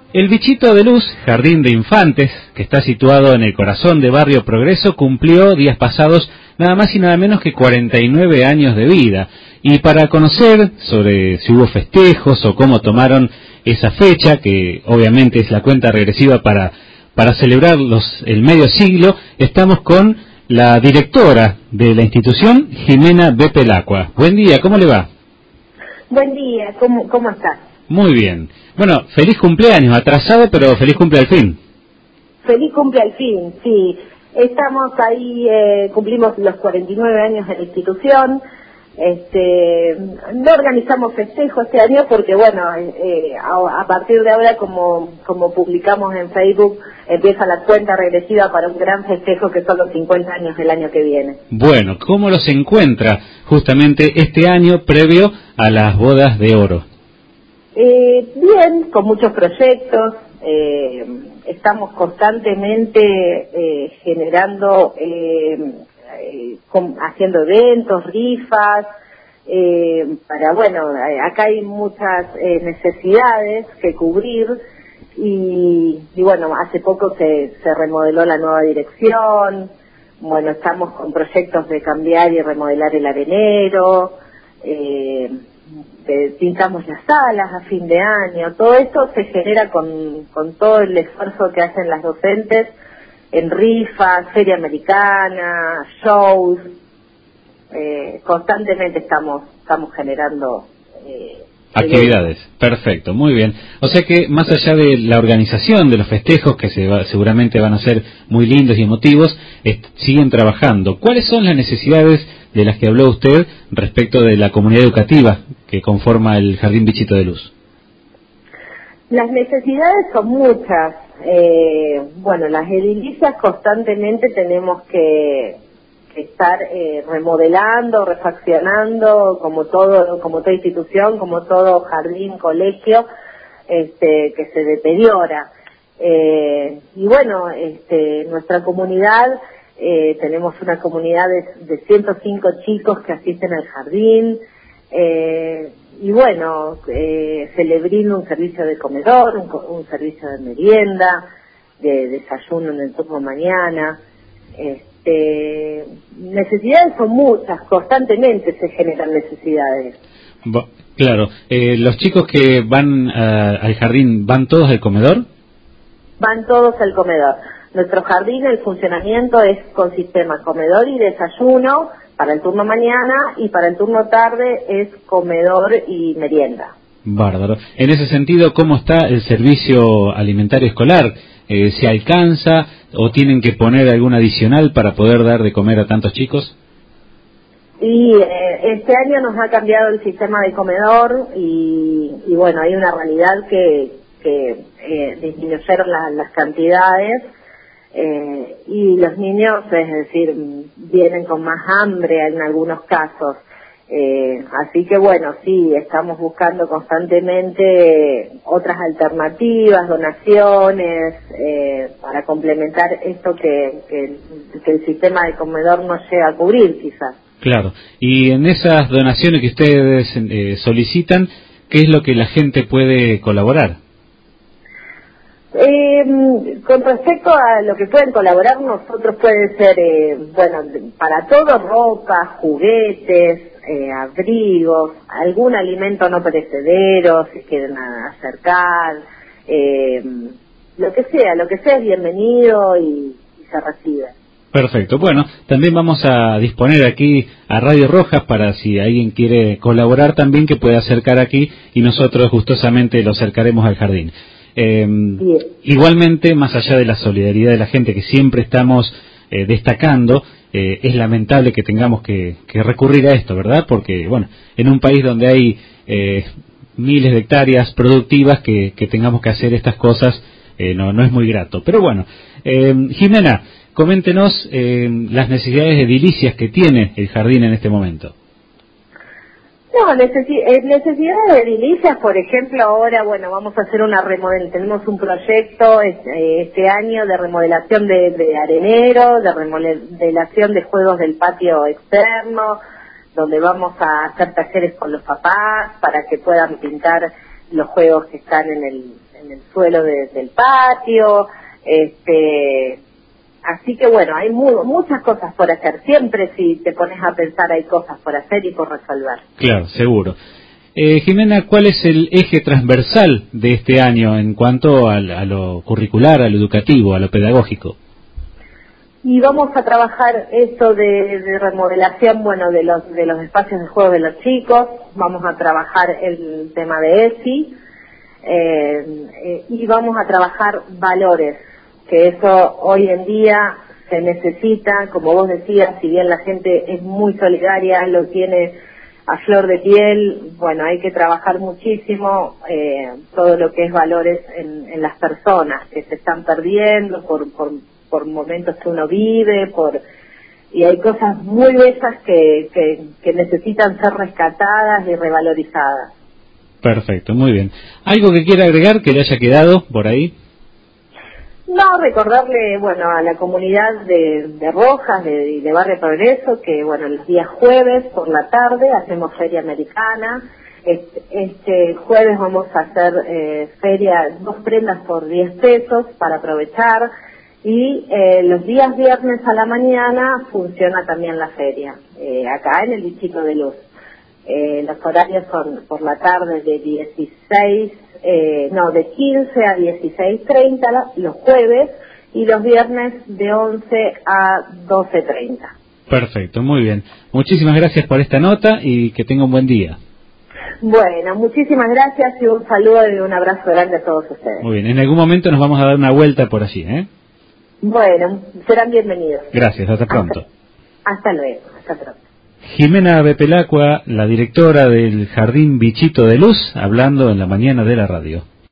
El Bichito de Luz, jardín de infantes, que está situado en el corazón de Barrio Progreso, cumplió días pasados nada más y nada menos que 49 años de vida. Y para conocer sobre si hubo festejos o cómo tomaron esa fecha, que obviamente es la cuenta regresiva para celebrar el medio siglo, estamos con la directora de la institución, Jimena Beppel-Acqua. Buen día, ¿cómo le va? Buen día, ¿cómo estás? Muy bien. Bueno, feliz cumpleaños, atrasado, pero feliz cumple al fin. Feliz cumple al fin, sí. Estamos ahí, cumplimos los 49 años de la institución. No organizamos festejo este año porque, bueno, a partir de ahora, como publicamos en Facebook, empieza la cuenta regresiva para un gran festejo que son los 50 años del año que viene. Bueno, ¿cómo los encuentra justamente este año previo a las bodas de oro? Bien, con muchos proyectos, estamos constantemente generando, haciendo eventos, rifas, acá hay muchas necesidades que cubrir y bueno, hace poco se remodeló la nueva dirección, bueno, estamos con proyectos de cambiar y remodelar el arenero, pintamos las salas a fin de año. Todo esto se genera con todo el esfuerzo que hacen las docentes en rifas, feria americana, shows. Constantemente estamos generando actividades. Perfecto, muy bien. O sea que más allá de la organización de los festejos, que seguramente van a ser muy lindos y emotivos, siguen trabajando. ¿Cuáles son las necesidades de las que habló usted respecto de la comunidad educativa que conforma el Jardín Bichito de Luz? Las necesidades son muchas. Las edilicias constantemente tenemos que estar remodelando, refaccionando, como toda institución, como todo jardín, colegio, que se deteriora. Nuestra comunidad, tenemos una comunidad de 105 chicos que asisten al jardín, se le brinda un servicio de comedor, un servicio de merienda, de desayuno en el turno mañana. Necesidades son muchas, constantemente se generan necesidades. Claro, ¿los chicos que van al jardín van todos al comedor? Van todos al comedor. Nuestro jardín, el funcionamiento es con sistema comedor y desayuno para el turno mañana, y para el turno tarde es comedor y merienda. Bárbaro. En ese sentido, ¿cómo está el servicio alimentario escolar? ¿Se alcanza o tienen que poner algún adicional para poder dar de comer a tantos chicos? Y este año nos ha cambiado el sistema de comedor y hay una realidad que disminuyeron las cantidades y los niños, es decir, vienen con más hambre en algunos casos. Así que sí, estamos buscando constantemente otras alternativas, donaciones, para complementar esto que el sistema de comedor no llega a cubrir quizás. Claro, y en esas donaciones que ustedes solicitan, ¿qué es lo que la gente puede colaborar? Con respecto a lo que pueden colaborar nosotros, puede ser, para todo, ropa, juguetes, abrigos, algún alimento no perecedero, si quieren acercar, lo que sea es bienvenido y se recibe. Perfecto. Bueno, también vamos a disponer aquí a Radio Rojas para si alguien quiere colaborar también que pueda acercar aquí y nosotros gustosamente lo acercaremos al jardín. Igualmente, más allá de la solidaridad de la gente que siempre estamos destacando, es lamentable que tengamos que recurrir a esto, ¿verdad? Porque, en un país donde hay miles de hectáreas productivas que tengamos que hacer estas cosas, no es muy grato. Pero Jimena, coméntenos las necesidades edilicias que tiene el jardín en este momento. No, necesidades de edilicias, por ejemplo, ahora, vamos a hacer una remodelación, tenemos un proyecto este año de remodelación de arenero, de remodelación de juegos del patio externo, donde vamos a hacer talleres con los papás para que puedan pintar los juegos que están en en el suelo del patio, así que bueno, hay muchas cosas por hacer. Siempre si te pones a pensar hay cosas por hacer y por resolver. Claro, seguro. Jimena, ¿cuál es el eje transversal de este año en cuanto a lo curricular, a lo educativo, a lo pedagógico? Y vamos a trabajar esto de remodelación, bueno, de los espacios de juego de los chicos. Vamos a trabajar el tema de ESI y vamos a trabajar valores, que eso hoy en día se necesita, como vos decías, si bien la gente es muy solidaria, lo tiene a flor de piel, bueno, hay que trabajar muchísimo todo lo que es valores en las personas que se están perdiendo por momentos que uno vive, y hay cosas muy bellas que necesitan ser rescatadas y revalorizadas. Perfecto, muy bien. ¿Algo que quiera agregar que le haya quedado por ahí? No, recordarle, bueno, a la comunidad de Rojas, de Barrio Progreso, que, bueno, los días jueves por la tarde hacemos feria americana. Este jueves vamos a hacer feria, 2 prendas por 10 pesos para aprovechar. Y los días viernes a la mañana funciona también la feria, acá en el Distrito de Luz. Los horarios son por la tarde de 15 a 16:30 los jueves, y los viernes de 11 a 12:30. Perfecto, muy bien. Muchísimas gracias por esta nota y que tenga un buen día. Bueno, muchísimas gracias y un saludo y un abrazo grande a todos ustedes. Muy bien, en algún momento nos vamos a dar una vuelta por allí, ¿eh? Bueno, serán bienvenidos. Gracias, hasta pronto. Hasta luego, hasta pronto. Jimena Bepelacqua, la directora del Jardín Bichito de Luz, hablando en la mañana de la radio.